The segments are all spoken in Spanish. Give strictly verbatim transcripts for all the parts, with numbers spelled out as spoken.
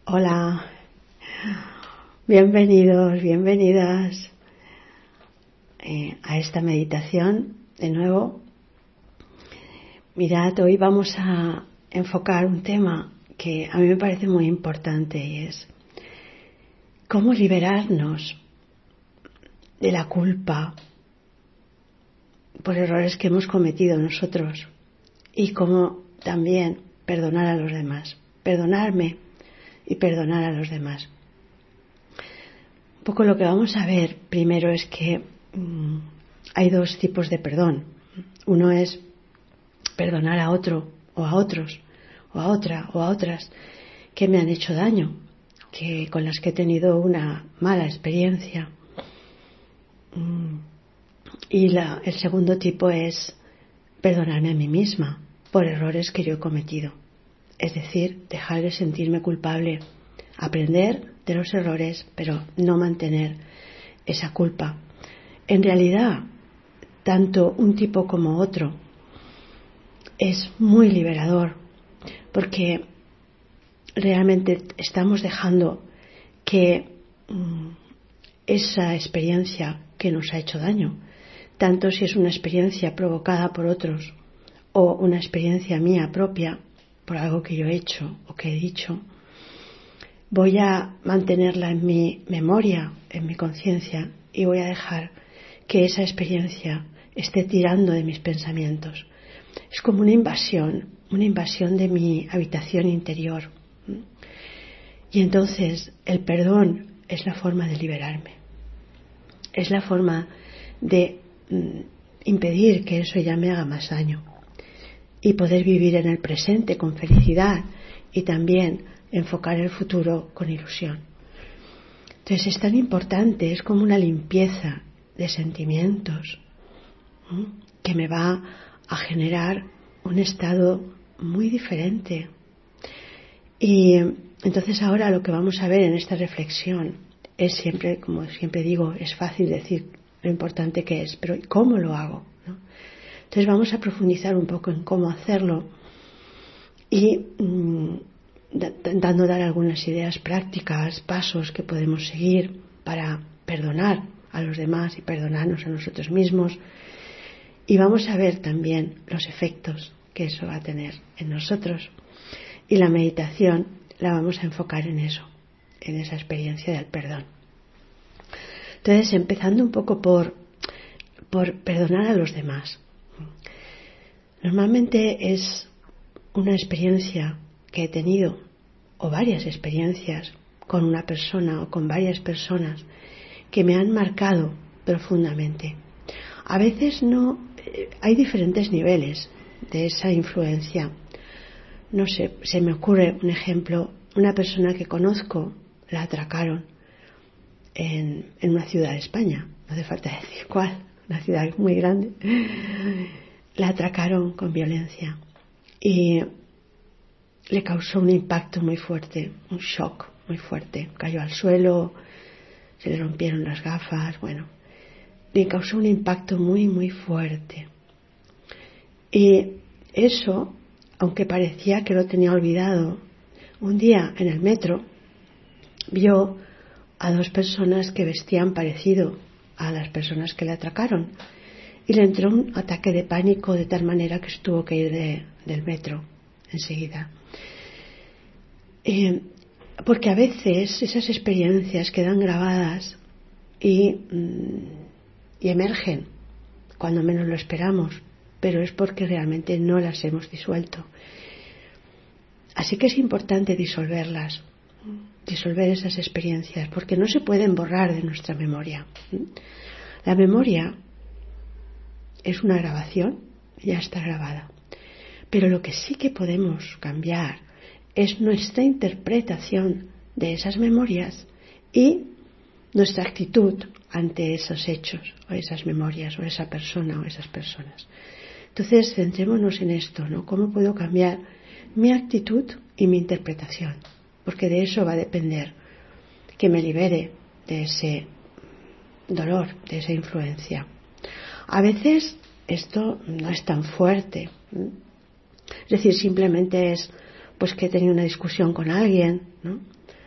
Hola, bienvenidos, bienvenidas eh, a esta meditación. De nuevo, mirad, hoy vamos a enfocar un tema que a mí me parece muy importante y es cómo liberarnos de la culpa por errores que hemos cometido nosotros y cómo también perdonar a los demás, perdonarme y perdonar a los demás. Un poco lo que vamos a ver primero es que mmm, hay dos tipos de perdón. Uno es perdonar a otro o a otros o a otra o a otras que me han hecho daño, que con las que he tenido una mala experiencia. Y la, el segundo tipo es perdonarme a mí misma por errores que yo he cometido. Es decir, dejar de sentirme culpable, aprender de los errores, pero no mantener esa culpa. En realidad, tanto un tipo como otro es muy liberador, porque realmente estamos dejando que mmm, esa experiencia que nos ha hecho daño, tanto si es una experiencia provocada por otros o una experiencia mía propia, por algo que yo he hecho o que he dicho, voy a mantenerla en mi memoria, en mi conciencia, y voy a dejar que esa experiencia esté tirando de mis pensamientos. Es como una invasión, una invasión de mi habitación interior. Y entonces el perdón es la forma de liberarme. Es la forma de mm, impedir que eso ya me haga más daño. Y poder vivir en el presente con felicidad y también enfocar el futuro con ilusión. Entonces es tan importante, es como una limpieza de sentimientos, ¿sí? Que me va a generar un estado muy diferente. Y entonces ahora lo que vamos a ver en esta reflexión es siempre, como siempre digo, es fácil decir lo importante que es, pero ¿cómo lo hago? ¿No? Entonces vamos a profundizar un poco en cómo hacerlo y mmm, intentando dar algunas ideas prácticas, pasos que podemos seguir para perdonar a los demás y perdonarnos a nosotros mismos. Y vamos a ver también los efectos que eso va a tener en nosotros. Y la meditación la vamos a enfocar en eso, en esa experiencia del perdón. Entonces, empezando un poco por, por perdonar a los demás. Normalmente es una experiencia que he tenido, o varias experiencias, con una persona o con varias personas que me han marcado profundamente. A veces no, eh, hay diferentes niveles de esa influencia. No sé, se me ocurre un ejemplo, una persona que conozco la atracaron en, en una ciudad de España, no hace falta decir cuál, una ciudad muy grande. La atracaron con violencia y le causó un impacto muy fuerte, un shock muy fuerte. Cayó al suelo, se le rompieron las gafas, bueno, le causó un impacto muy, muy fuerte. Y eso, aunque parecía que lo tenía olvidado, un día en el metro vio a dos personas que vestían parecido a las personas que le atracaron. Y le entró un ataque de pánico de tal manera que se tuvo que ir de, del metro enseguida. Eh, porque a veces esas experiencias quedan grabadas y, mm, y emergen cuando menos lo esperamos, pero es porque realmente no las hemos disuelto. Así que es importante disolverlas, disolver esas experiencias, porque no se pueden borrar de nuestra memoria. La memoria es una grabación, ya está grabada. Pero lo que sí que podemos cambiar es nuestra interpretación de esas memorias y nuestra actitud ante esos hechos, o esas memorias, o esa persona, o esas personas. Entonces, centrémonos en esto, ¿no? ¿Cómo puedo cambiar mi actitud y mi interpretación? Porque de eso va a depender que me libere de ese dolor, de esa influencia. A veces esto no es tan fuerte. Es decir, simplemente es pues que he tenido una discusión con alguien, ¿no?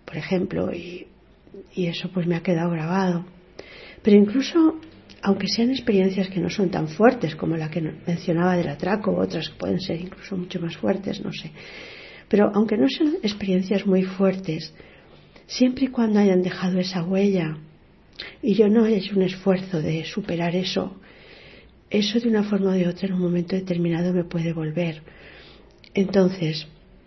por ejemplo, y, y eso pues me ha quedado grabado. Pero incluso, aunque sean experiencias que no son tan fuertes como la que mencionaba del atraco, otras que pueden ser incluso mucho más fuertes, no sé. Pero aunque no sean experiencias muy fuertes, siempre y cuando hayan dejado esa huella y yo no haya hecho un esfuerzo de superar eso, eso de una forma o de otra en un momento determinado me puede volver. Entonces,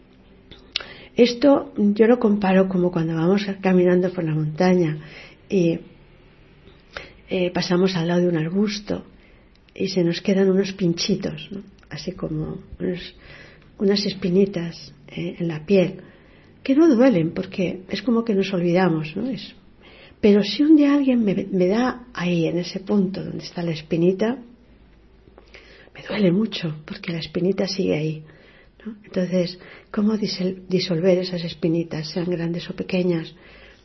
esto yo lo comparo como cuando vamos caminando por la montaña y eh, pasamos al lado de un arbusto y se nos quedan unos pinchitos, ¿no? Así como unos, unas espinitas eh, en la piel, que no duelen porque es como que nos olvidamos, ¿no? Es, pero si un día alguien me, me da ahí, en ese punto donde está la espinita, me duele mucho porque la espinita sigue ahí, ¿no? Entonces, ¿cómo disolver esas espinitas, sean grandes o pequeñas?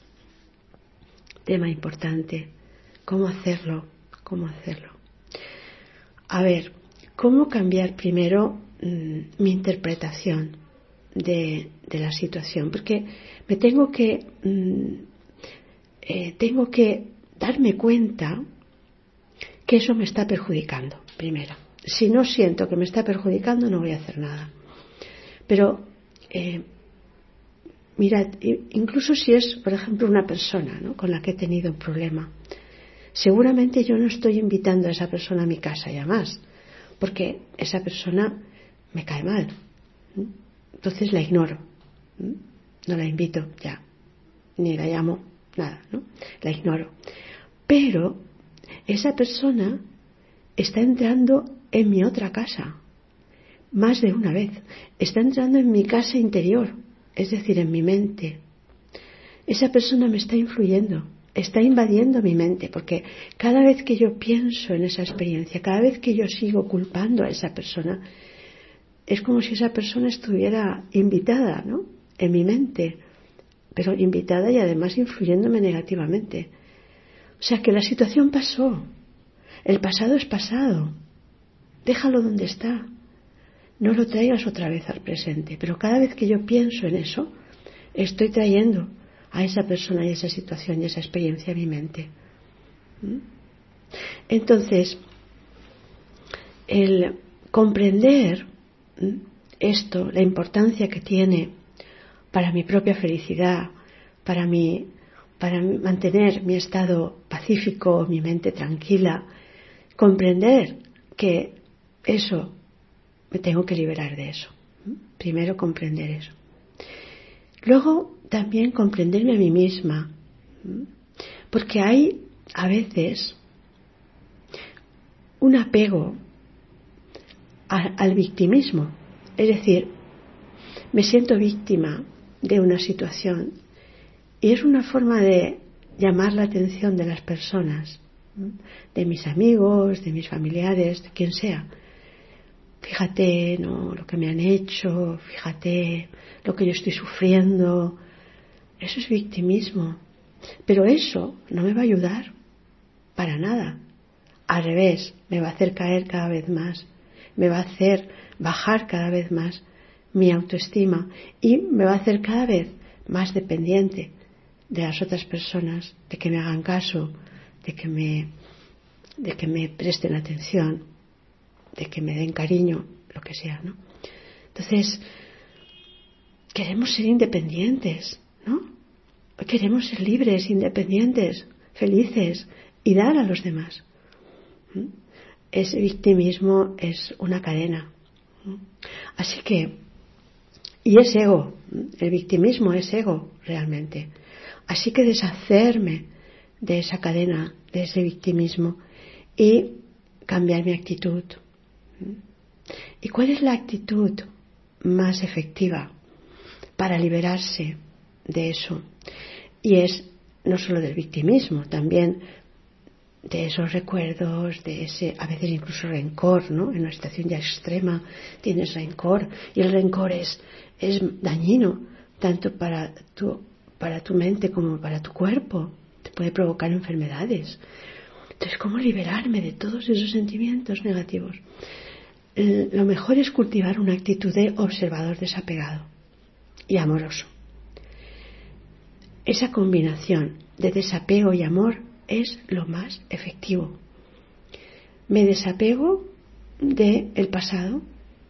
Tema importante. ¿Cómo hacerlo? ¿Cómo hacerlo? A ver, ¿cómo cambiar primero mmm, mi interpretación de, de la situación? Porque me tengo que mmm, eh, tengo que darme cuenta que eso me está perjudicando primero. Si no siento que me está perjudicando, no voy a hacer nada. Pero eh, mirad, incluso si es, por ejemplo, una persona, ¿no?, con la que he tenido un problema, seguramente yo no estoy invitando a esa persona a mi casa ya más, porque esa persona me cae mal. Entonces la ignoro, no la invito ya, ni la llamo, nada, ¿no? La ignoro. Pero esa persona está entrando en mi otra casa, más de una vez. Está entrando en mi casa interior, es decir, en mi mente. Esa persona me está influyendo, está invadiendo mi mente, porque cada vez que yo pienso en esa experiencia, cada vez que yo sigo culpando a esa persona, es como si esa persona estuviera invitada, ¿no?, en mi mente, pero invitada y además influyéndome negativamente. O sea que la situación pasó, el pasado es pasado, déjalo donde está, no lo traigas otra vez al presente. Pero cada vez que yo pienso en eso, estoy trayendo a esa persona y esa situación y esa experiencia a mi mente. ¿Mm? Entonces, el comprender ¿Mm? esto, la importancia que tiene para mi propia felicidad, para mi, para mantener mi estado pacífico, mi mente tranquila, comprender que eso, me tengo que liberar de eso. Primero comprender eso. Luego también comprenderme a mí misma, porque hay a veces un apego a, al victimismo, es decir, me siento víctima de una situación y es una forma de llamar la atención de las personas, de mis amigos, de mis familiares, de quien sea. Fíjate, ¿no?, lo que me han hecho, fíjate lo que yo estoy sufriendo. Eso es victimismo. Pero eso no me va a ayudar para nada. Al revés, me va a hacer caer cada vez más, me va a hacer bajar cada vez más mi autoestima y me va a hacer cada vez más dependiente de las otras personas, de que me hagan caso, de que me, de que me presten atención, de que me den cariño, lo que sea, ¿no? Entonces, queremos ser independientes, ¿no? Queremos ser libres, independientes, felices y dar a los demás. ¿Mm? Ese victimismo es una cadena. ¿Mm? Así que, y es ego, el victimismo es ego realmente. Así que deshacerme de esa cadena, de ese victimismo y cambiar mi actitud. ¿Y cuál es la actitud más efectiva para liberarse de eso? Y es no solo del victimismo, también de esos recuerdos, de ese, a veces incluso rencor, ¿no? En una situación ya extrema tienes rencor y el rencor es, es dañino tanto para tu, para tu mente como para tu cuerpo, te puede provocar enfermedades. Entonces, ¿cómo liberarme de todos esos sentimientos negativos? El, lo mejor es cultivar una actitud de observador desapegado y amoroso. esa combinación de desapego y amor es lo más efectivo. Me desapego del pasado.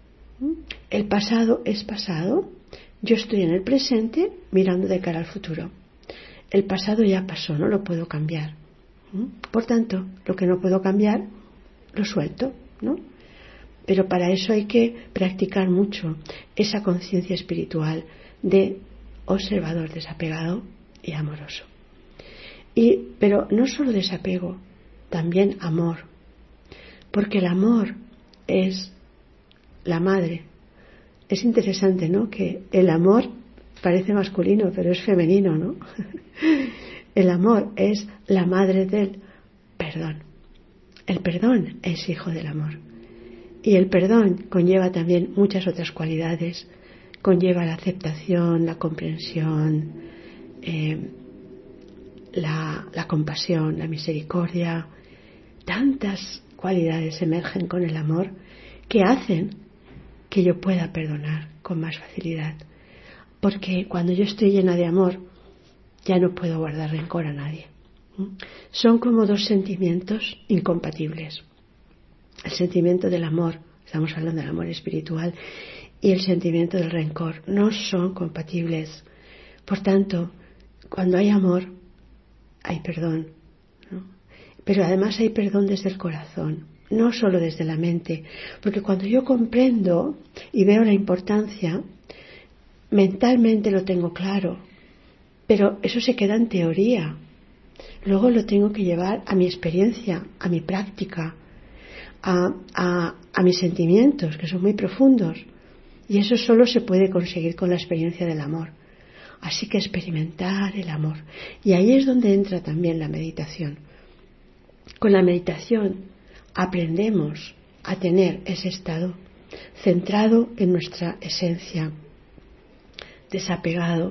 El pasado es pasado. Yo estoy en el presente mirando de cara al futuro. El pasado ya pasó, no lo puedo cambiar. Por tanto, lo que no puedo cambiar, lo suelto, ¿no? Pero para eso hay que practicar mucho esa conciencia espiritual de observador desapegado y amoroso. Y, pero no solo desapego, también amor. Porque el amor es la madre. Es interesante, ¿no? Que el amor parece masculino, pero es femenino, ¿no? El amor es la madre del perdón. El perdón es hijo del amor. Y el perdón conlleva también muchas otras cualidades. Conlleva la aceptación, la comprensión, eh, la, la compasión, la misericordia. Tantas cualidades emergen con el amor que hacen que yo pueda perdonar con más facilidad. Porque cuando yo estoy llena de amor, ya no puedo guardar rencor a nadie. Son como dos sentimientos incompatibles. El sentimiento del amor, estamos hablando del amor espiritual, y el sentimiento del rencor no son compatibles. Por tanto, cuando hay amor, hay perdón, ¿no? Pero además hay perdón desde el corazón, no solo desde la mente, porque cuando yo comprendo y veo la importancia, mentalmente lo tengo claro, pero eso se queda en teoría. Luego lo tengo que llevar a mi experiencia, a mi práctica, a, a, a mis sentimientos, que son muy profundos. Y eso solo se puede conseguir con la experiencia del amor. Así que experimentar el amor. Y ahí es donde entra también la meditación. Con la meditación aprendemos a tener ese estado centrado en nuestra esencia, desapegado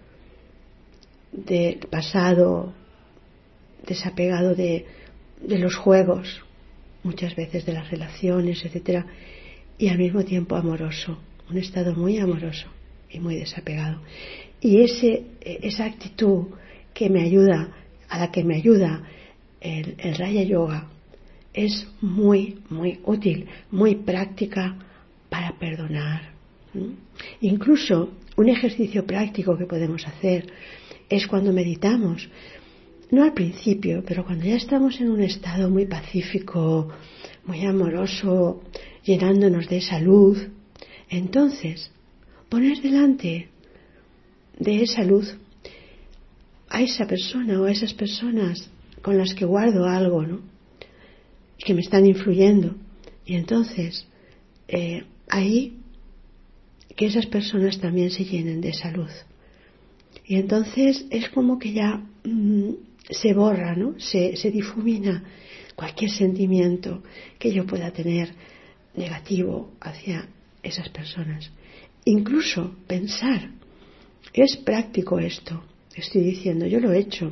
del pasado, desapegado de, de los juegos, muchas veces de las relaciones, etcétera, y al mismo tiempo amoroso, un estado muy amoroso y muy desapegado. Y ese, esa actitud que me ayuda, a la que me ayuda el, el Raya Yoga, es muy, muy útil, muy práctica para perdonar. ¿Mm? Incluso un ejercicio práctico que podemos hacer es cuando meditamos, no al principio, pero cuando ya estamos en un estado muy pacífico, muy amoroso, llenándonos de esa luz, entonces poner delante de esa luz a esa persona o a esas personas con las que guardo algo, ¿no? Que me están influyendo. Y entonces eh, ahí que esas personas también se llenen de esa luz. Y entonces es como que ya mmm, se borra, ¿no? Se, se difumina cualquier sentimiento que yo pueda tener negativo hacia esas personas. Incluso pensar, es práctico esto, estoy diciendo, yo lo he hecho.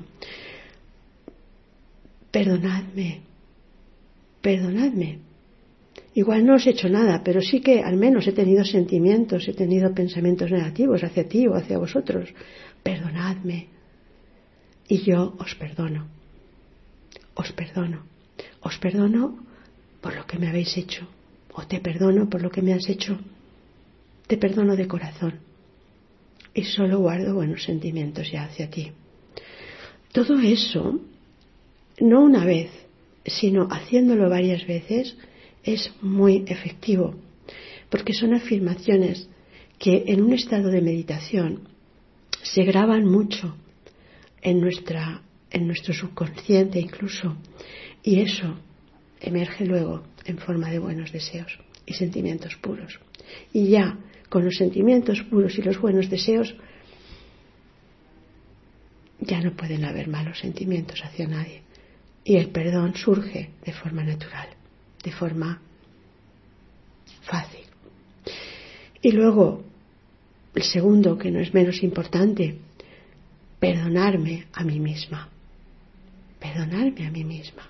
Perdonadme, perdonadme. Igual no os he hecho nada, pero sí que al menos he tenido sentimientos, he tenido pensamientos negativos hacia ti o hacia vosotros. Perdonadme. Y yo os perdono. Os perdono. Os perdono por lo que me habéis hecho. O te perdono por lo que me has hecho. Te perdono de corazón. Y solo guardo buenos sentimientos ya hacia ti. Todo eso, no una vez, sino haciéndolo varias veces, es muy efectivo. Porque son afirmaciones que en un estado de meditación se graban mucho en nuestra, en nuestro subconsciente incluso, y eso emerge luego en forma de buenos deseos y sentimientos puros. Y ya con los sentimientos puros y los buenos deseos ya no pueden haber malos sentimientos hacia nadie, y el perdón surge de forma natural, de forma fácil. Y luego el segundo, que no es menos importante, perdonarme a mí misma. Perdonarme a mí misma.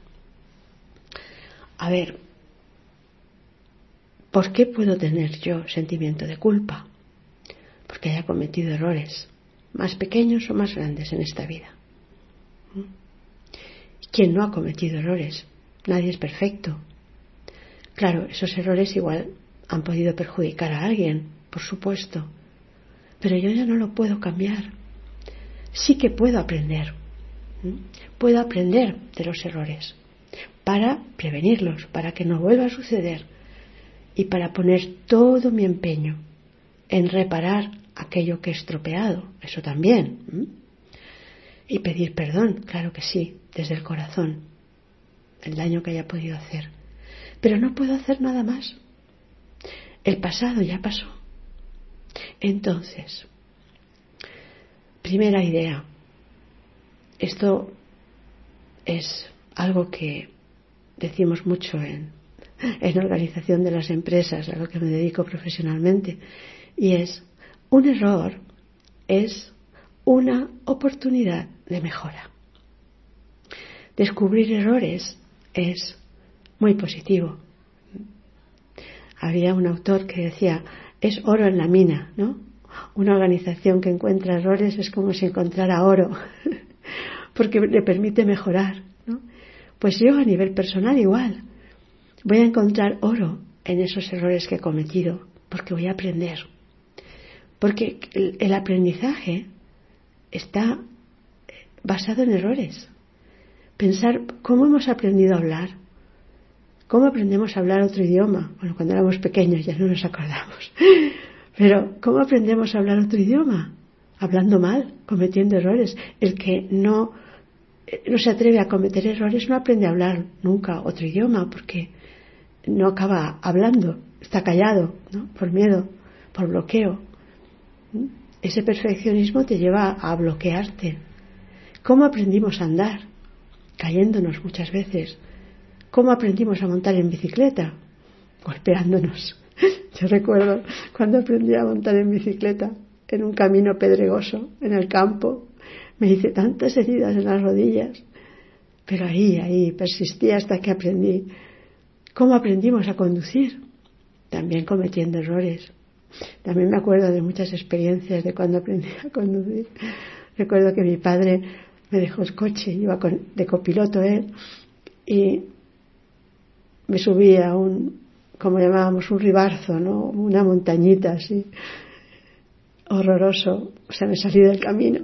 A ver, ¿por qué puedo tener yo sentimiento de culpa? Porque haya cometido errores. más pequeños o más grandes en esta vida. ¿Quién no ha cometido errores? Nadie es perfecto. Claro, esos errores igual han podido perjudicar a alguien, por supuesto, pero yo ya no lo puedo cambiar. Sí que puedo aprender. Puedo aprender de los errores para prevenirlos, para que no vuelva a suceder y para poner todo mi empeño en reparar aquello que he estropeado, eso también. ¿Mm? Y pedir perdón, claro que sí, desde el corazón, el daño que haya podido hacer. Pero no puedo hacer nada más. El pasado ya pasó. Entonces, primera idea. Esto es algo que decimos mucho en, en organización de las empresas, a lo que me dedico profesionalmente, y es, un error es una oportunidad de mejora. Descubrir errores es muy positivo. Había un autor que decía, es oro en la mina, ¿no? Una organización que encuentra errores es como si encontrara oro, porque le permite mejorar, ¿no? Pues yo a nivel personal igual, voy a encontrar oro en esos errores que he cometido, porque voy a aprender. Porque el, el aprendizaje está basado en errores. Pensar cómo hemos aprendido a hablar, cómo aprendemos a hablar otro idioma. Bueno, cuando éramos pequeños ya no nos acordamos. Pero ¿cómo aprendemos a hablar otro idioma? Hablando mal, cometiendo errores. El que no, no se atreve a cometer errores no aprende a hablar nunca otro idioma, porque no acaba hablando, está callado, ¿no? Por miedo, por bloqueo. Ese perfeccionismo te lleva a bloquearte. ¿Cómo aprendimos a andar? Cayéndonos muchas veces. ¿Cómo aprendimos a montar en bicicleta? Golpeándonos. Yo recuerdo cuando aprendí a montar en bicicleta en un camino pedregoso en el campo, me hice tantas heridas en las rodillas, pero ahí, ahí persistí hasta que aprendí. ¿Cómo aprendimos a conducir? También cometiendo errores. También me acuerdo de muchas experiencias de cuando aprendí a conducir. Recuerdo que mi padre me dejó el coche, iba con, de copiloto él, y me subí a un, como llamábamos, un ribarzo, ¿no? Una montañita así, horroroso. O sea, me salí del camino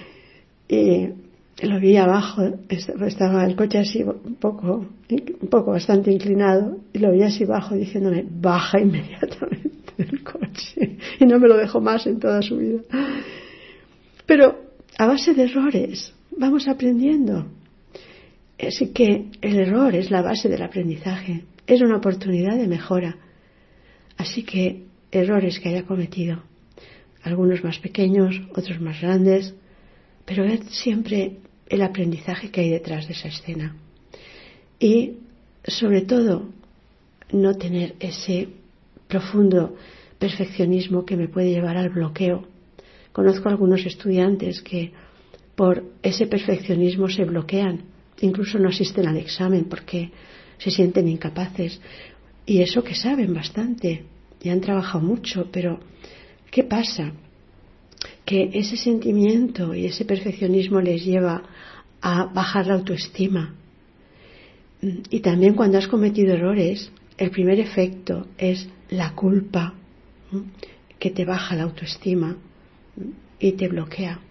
y lo vi abajo, estaba el coche así un poco, un poco bastante inclinado, y lo vi así abajo diciéndome, baja inmediatamente del coche, y no me lo dejó más en toda su vida. Pero a base de errores vamos aprendiendo. Así que el error es la base del aprendizaje, es una oportunidad de mejora. Así que errores que haya cometido, algunos más pequeños, otros más grandes, pero ver siempre el aprendizaje que hay detrás de esa escena. Y sobre todo no tener ese profundo perfeccionismo que me puede llevar al bloqueo. Conozco a algunos estudiantes que por ese perfeccionismo se bloquean, incluso no asisten al examen porque se sienten incapaces, y eso que saben bastante y han trabajado mucho, pero ¿qué pasa? Que ese sentimiento y ese perfeccionismo les lleva a bajar la autoestima. Y también cuando has cometido errores, el primer efecto es la culpa, que te baja la autoestima y te bloquea.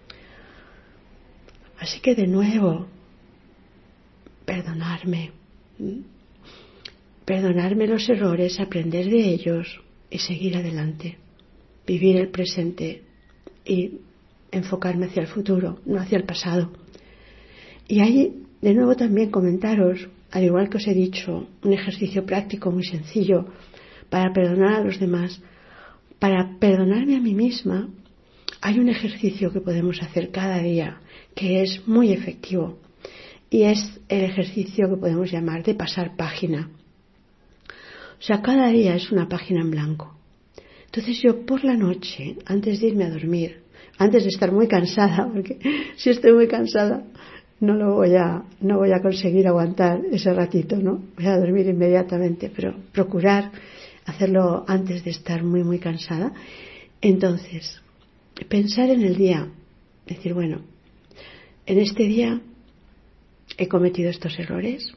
Así que de nuevo, perdonarme, perdonarme los errores, aprender de ellos y seguir adelante, vivir el presente y enfocarme hacia el futuro, no hacia el pasado. Y ahí, de nuevo, también comentaros, al igual que os he dicho, un ejercicio práctico muy sencillo para perdonar a los demás. Para perdonarme a mí misma, hay un ejercicio que podemos hacer cada día que es muy efectivo, y es el ejercicio que podemos llamar de pasar página. O sea, cada día es una página en blanco. Entonces yo por la noche, antes de irme a dormir, antes de estar muy cansada, porque si estoy muy cansada no lo voy a, no voy a conseguir aguantar ese ratito, ¿no? Voy a dormir inmediatamente, pero procurar hacerlo antes de estar muy muy cansada. Entonces, pensar en el día, decir, bueno, en este día he cometido estos errores,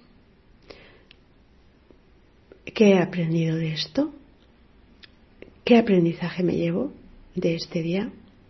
¿qué he aprendido de esto? ¿Qué aprendizaje me llevo de este día?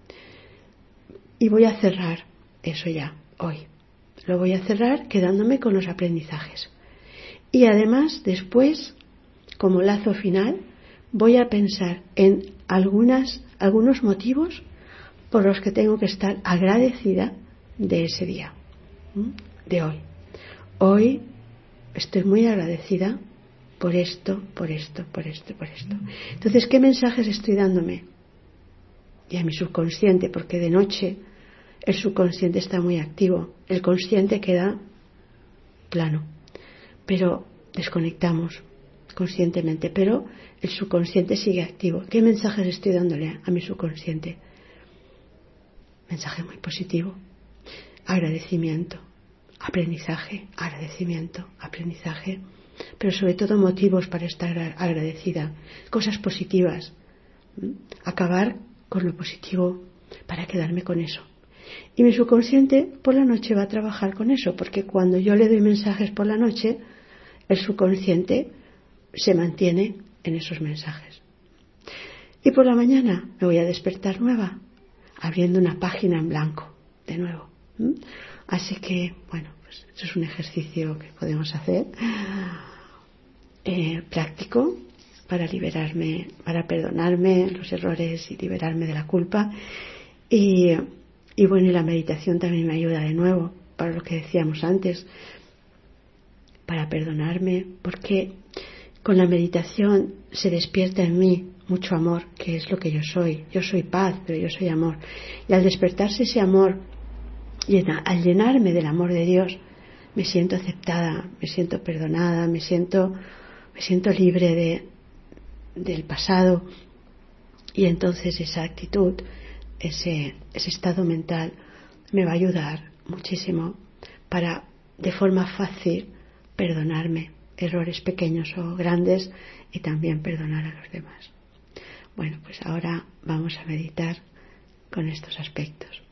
Y voy a cerrar eso ya, hoy. Lo voy a cerrar quedándome con los aprendizajes. Y además, después, como lazo final, voy a pensar en algunas, algunos motivos por los que tengo que estar agradecida de ese día, de hoy. Hoy estoy muy agradecida por esto, por esto, por esto, por esto. Entonces, ¿qué mensajes estoy dándome? Y a mi subconsciente, porque de noche el subconsciente está muy activo, el consciente queda plano, pero desconectamos conscientemente, pero el subconsciente sigue activo. ¿Qué mensajes estoy dándole a mi subconsciente? Mensaje muy positivo, agradecimiento, aprendizaje, agradecimiento, aprendizaje, pero sobre todo motivos para estar agradecida, cosas positivas, acabar con lo positivo para quedarme con eso. Y mi subconsciente por la noche va a trabajar con eso, porque cuando yo le doy mensajes por la noche, el subconsciente se mantiene en esos mensajes. Y por la mañana me voy a despertar nueva, abriendo una página en blanco, de nuevo. ¿Mm? Así que, bueno, pues eso es un ejercicio que podemos hacer, eh, práctico, para liberarme, para perdonarme los errores y liberarme de la culpa. Y, y bueno, y la meditación también me ayuda de nuevo, para lo que decíamos antes, para perdonarme, porque con la meditación se despierta en mí mucho amor, que es lo que yo soy. Yo soy paz, pero yo soy amor. Y al despertarse ese amor, al llenarme del amor de Dios, me siento aceptada, me siento perdonada, me siento, me siento libre de, del pasado. Y entonces esa actitud, ese, ese estado mental, me va a ayudar muchísimo para, de forma fácil, perdonarme errores pequeños o grandes y también perdonar a los demás. Bueno, pues ahora vamos a meditar con estos aspectos.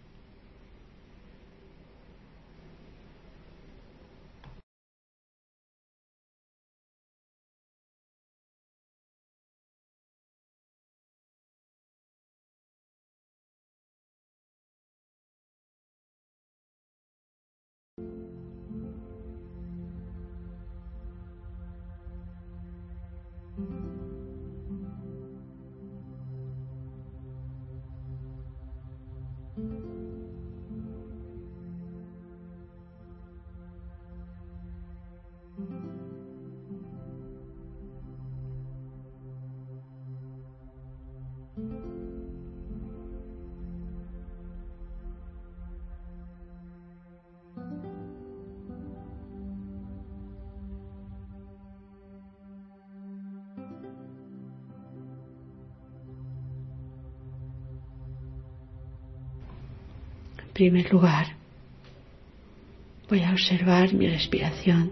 En primer lugar, voy a observar mi respiración.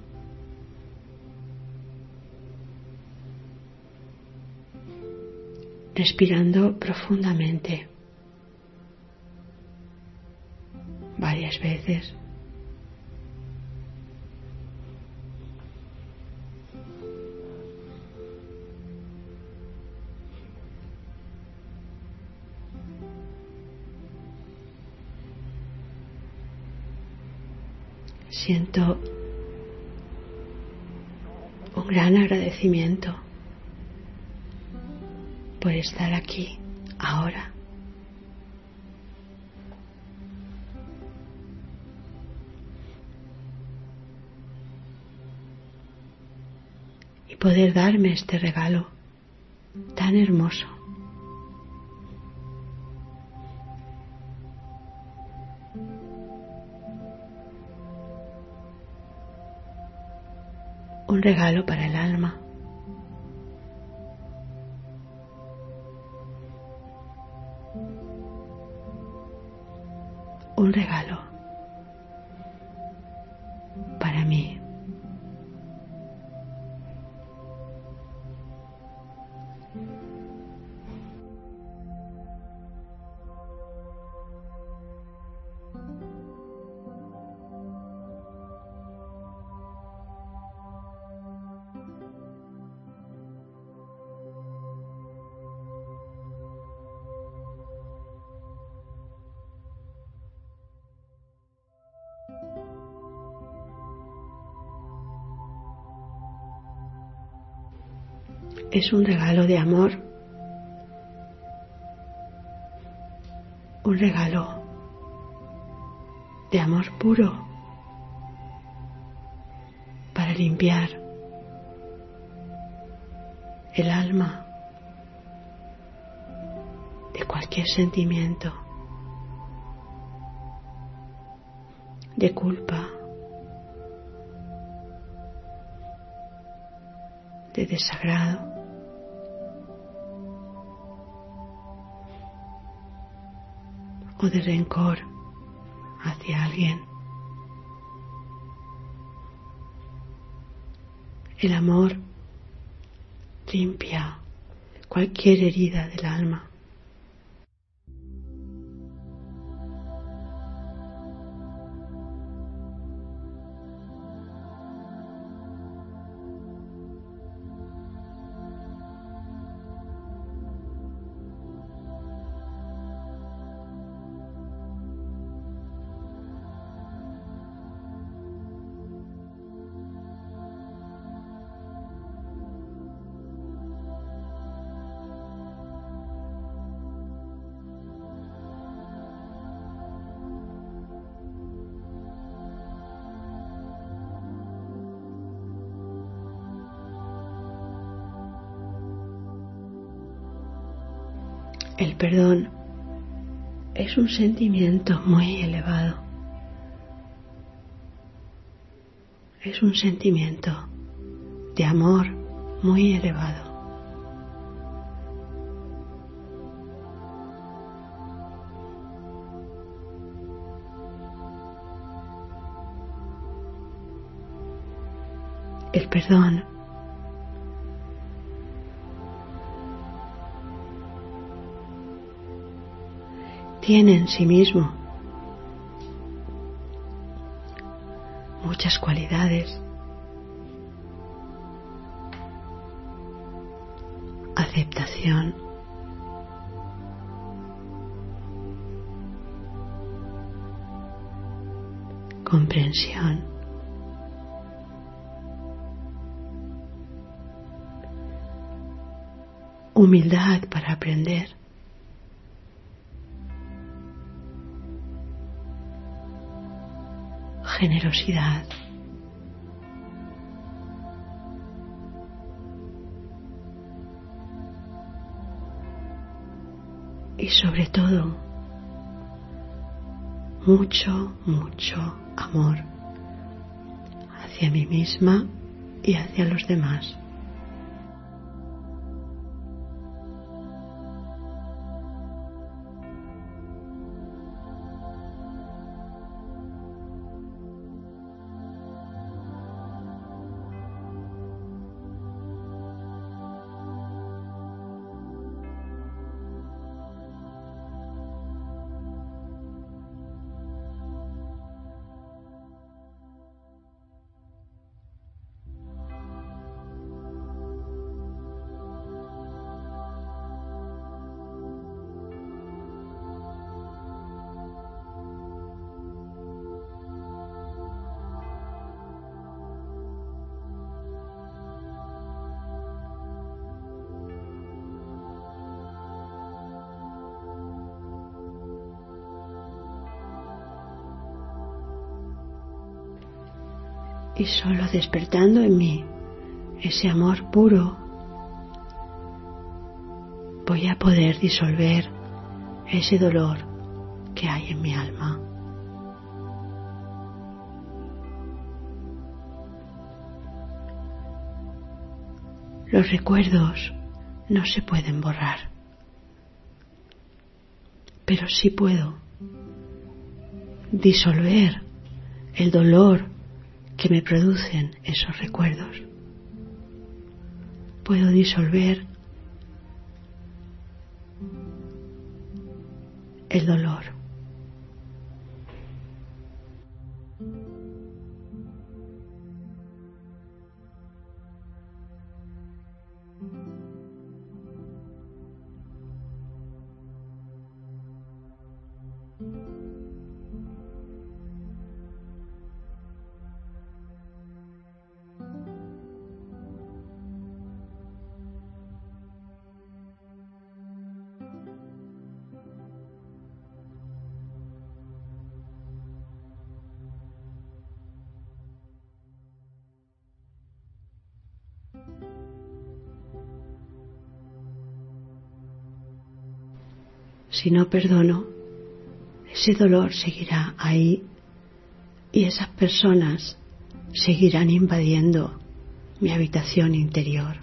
Respirando profundamente varias veces. Siento un gran agradecimiento por estar aquí, ahora. Y poder darme este regalo tan hermoso. Un regalo para el alma. Un regalo para mí. es un regalo de amor, un regalo de amor puro para limpiar el alma de cualquier sentimiento de culpa, de desagrado, o de rencor hacia alguien. El amor limpia cualquier herida del alma. El perdón es un sentimiento muy elevado. Es un sentimiento de amor muy elevado. El perdón tiene en sí mismo muchas cualidades. Aceptación, comprensión, humildad para aprender, generosidad, y sobre todo mucho, mucho amor hacia mí misma y hacia los demás. Y solo despertando en mí ese amor puro, voy a poder disolver ese dolor que hay en mi alma. Los recuerdos no se pueden borrar, pero sí puedo disolver el dolor que me producen esos recuerdos. Puedo disolver el dolor. si no perdono, ese dolor seguirá ahí y esas personas seguirán invadiendo mi habitación interior.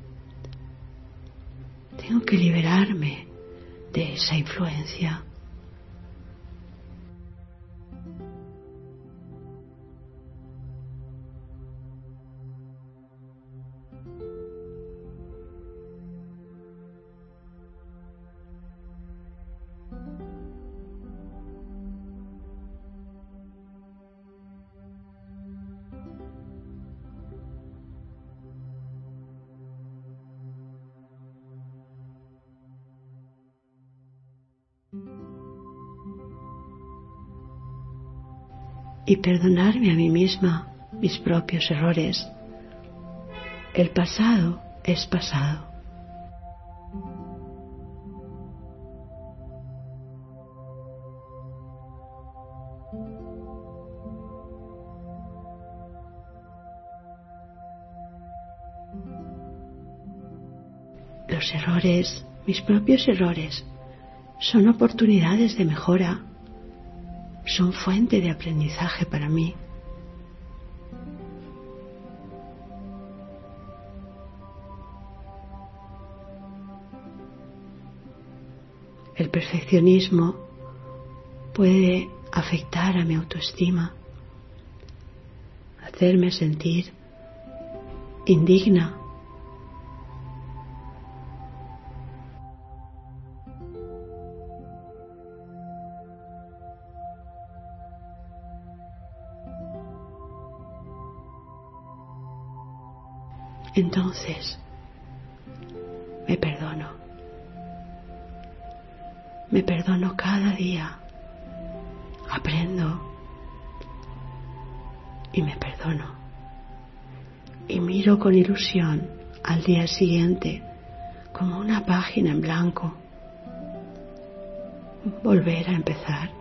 Tengo que liberarme de esa influencia. Y perdonarme a mí misma mis propios errores. El pasado es pasado. Los errores, mis propios errores, son oportunidades de mejora. Son fuente de aprendizaje para mí. El perfeccionismo puede afectar a mi autoestima, hacerme sentir indigna. Entonces, me perdono. Me perdono cada día. Aprendo y me perdono. Y miro con ilusión al día siguiente como una página en blanco. Volver a empezar.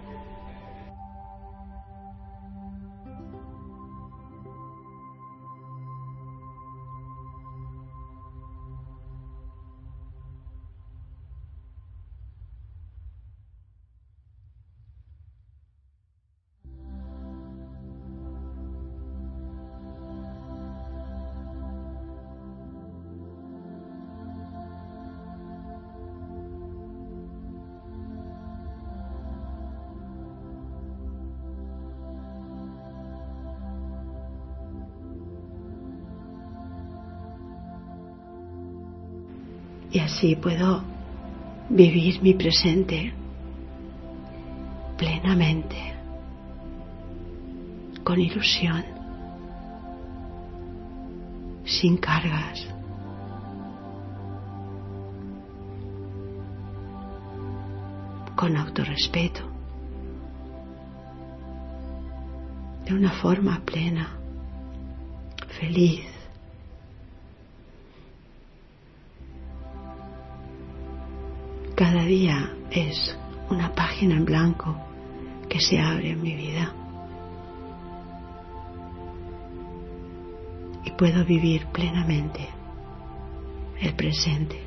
Y así puedo vivir mi presente plenamente, con ilusión, sin cargas. Con autorrespeto, de una forma plena, feliz. Cada día es una página en blanco que se abre en mi vida y puedo vivir plenamente el presente.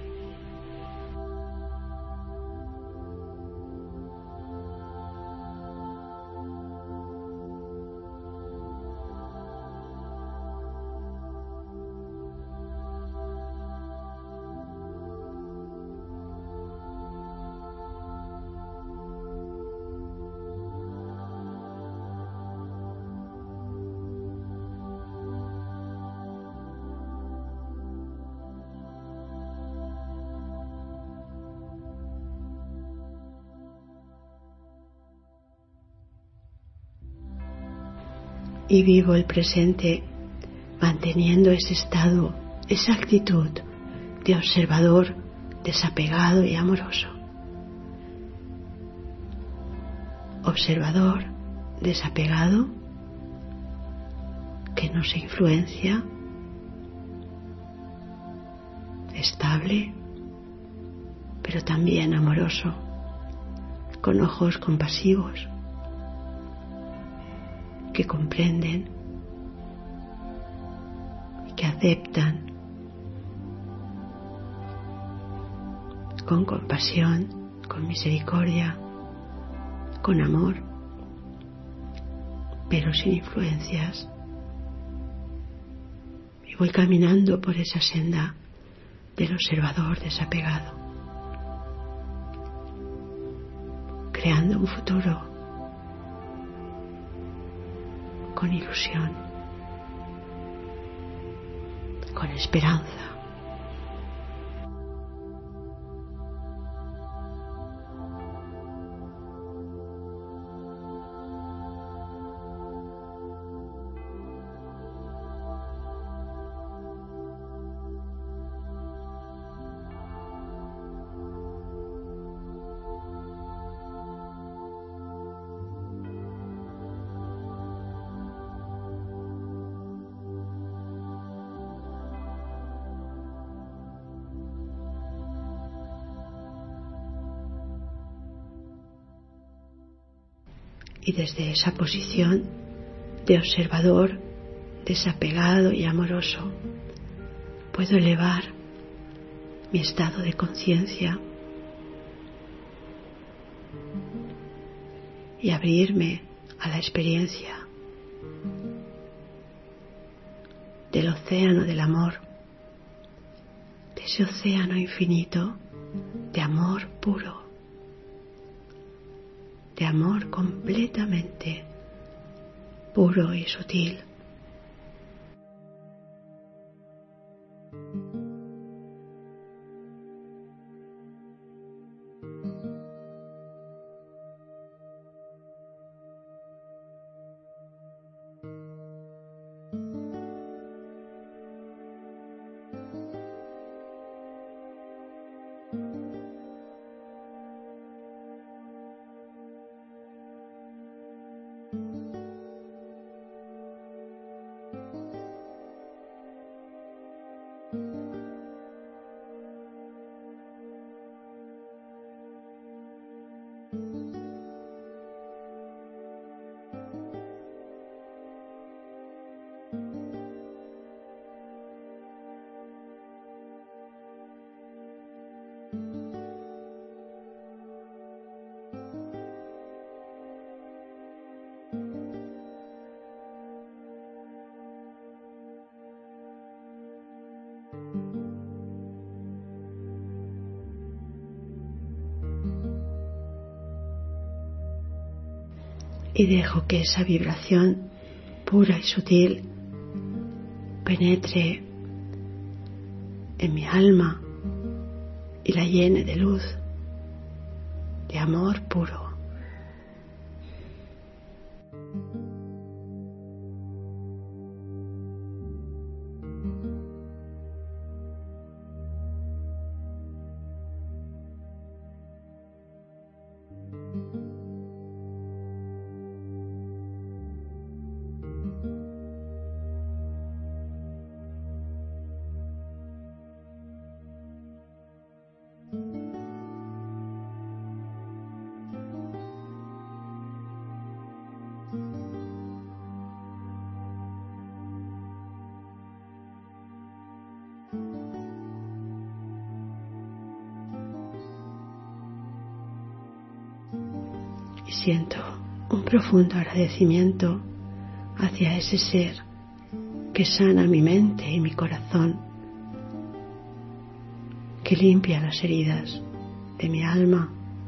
Y vivo el presente manteniendo ese estado, esa actitud de observador, desapegado y amoroso. Observador, desapegado, que no se influencia, estable, pero también amoroso, con ojos compasivos, que comprenden y que aceptan con compasión, con misericordia, con amor, pero sin influencias. Y voy caminando por esa senda del observador desapegado, creando un futuro con ilusión, con esperanza. Y desde esa posición de observador desapegado y amoroso, puedo elevar mi estado de conciencia y abrirme a la experiencia del océano del amor, de ese océano infinito de amor puro, de amor completamente puro y sutil. Y dejo que esa vibración pura y sutil penetre en mi alma y la llene de luz, de amor puro. Y siento un profundo agradecimiento hacia ese ser que sana mi mente y mi corazón, que limpia las heridas de mi alma.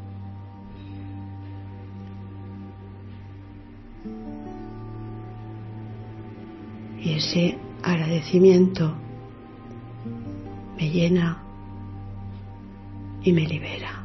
Y ese agradecimiento me llena y me libera.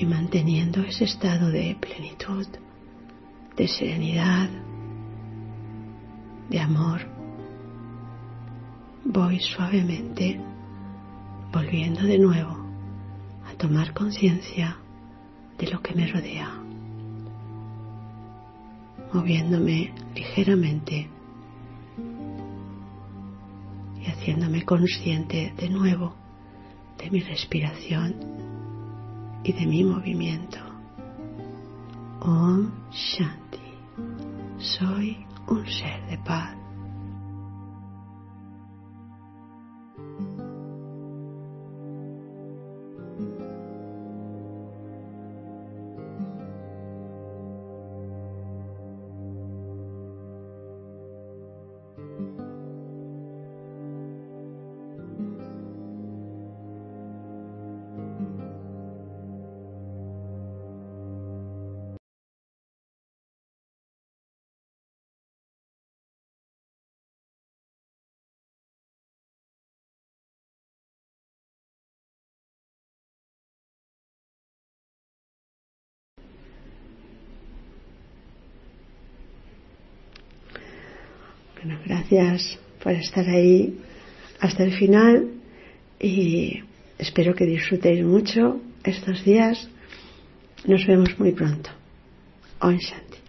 manteniendo ese estado de plenitud, de serenidad, de amor, voy suavemente volviendo de nuevo a tomar conciencia de lo que me rodea, moviéndome ligeramente y haciéndome consciente de nuevo de mi respiración y de mi movimiento. Om Shanti. Soy un ser de paz. Bueno, gracias por estar ahí hasta el final y espero que disfrutéis mucho estos días. Nos vemos muy pronto. Om Shanti.